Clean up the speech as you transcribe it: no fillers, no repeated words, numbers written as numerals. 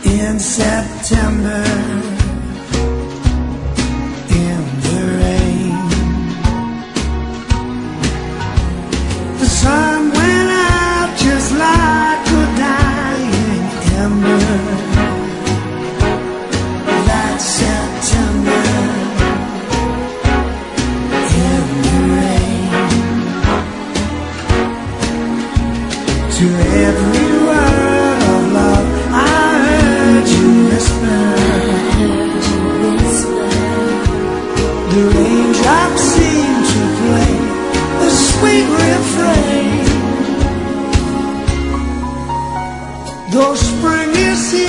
in September, in the rain. The sun went out just like a dying ember. That September, in the rain. To every word of love I heard you whisper. The raindrops seem to play the sweet refrain. Though spring is here,